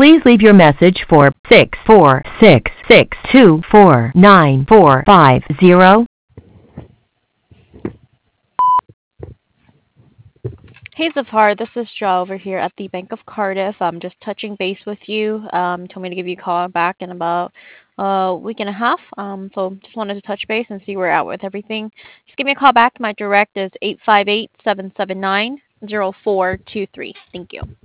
Please leave your message for 64662494450. Hey Zafar, this is Joe over here at the Bank of Cardiff. I'm just touching base with you. Told me to give you a call back in about a week and a half. So just wanted to touch base and see where we're at with everything. Just give me a call back. My direct is 858-779-0423. Thank you.